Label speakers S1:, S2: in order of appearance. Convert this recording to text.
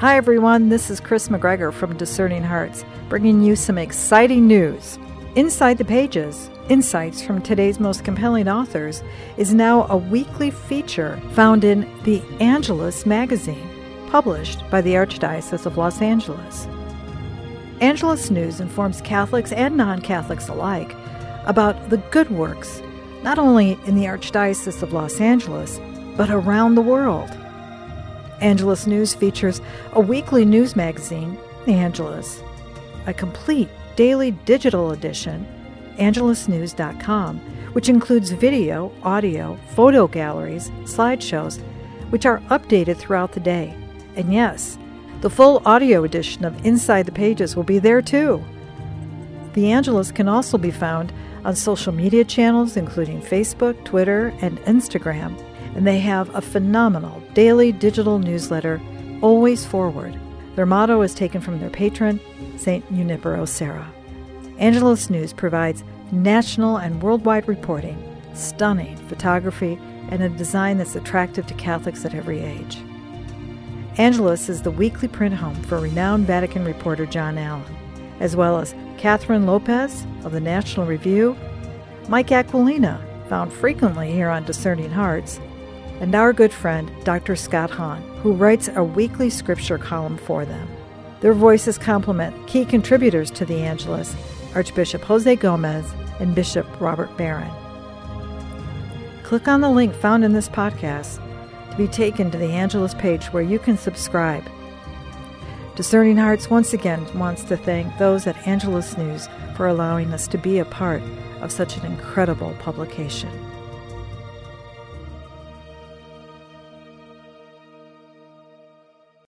S1: Hi everyone, this is Chris McGregor from Discerning Hearts, bringing you some exciting news. Inside the Pages, Insights from Today's Most Compelling Authors is now a weekly feature found in The Angelus magazine, published by the Archdiocese of Los Angeles. Angelus News informs Catholics and non-Catholics alike about the good works, not only in the Archdiocese of Los Angeles, but around the world. Angelus News features a weekly news magazine, The Angelus, a complete daily digital edition, angelusnews.com, which includes video, audio, photo galleries, slideshows, which are updated throughout the day. And yes, the full audio edition of Inside the Pages will be there too. The Angelus can also be found on social media channels including Facebook, Twitter, and Instagram, and they have a phenomenal daily digital newsletter, Always Forward. Their motto is taken from their patron, St. Junipero Serra. Angelus News provides national and worldwide reporting, stunning photography, and a design that's attractive to Catholics at every age. Angelus is the weekly print home for renowned Vatican reporter John Allen, as well as Catherine Lopez of the National Review, Mike Aquilina, found frequently here on Discerning Hearts, and our good friend, Dr. Scott Hahn, who writes a weekly scripture column for them. Their voices complement key contributors to the Angelus, Archbishop Jose Gomez and Bishop Robert Barron. Click on the link found in this podcast to be taken to the Angelus page where you can subscribe. Discerning Hearts once again wants to thank those at Angelus News for allowing us to be a part of such an incredible publication.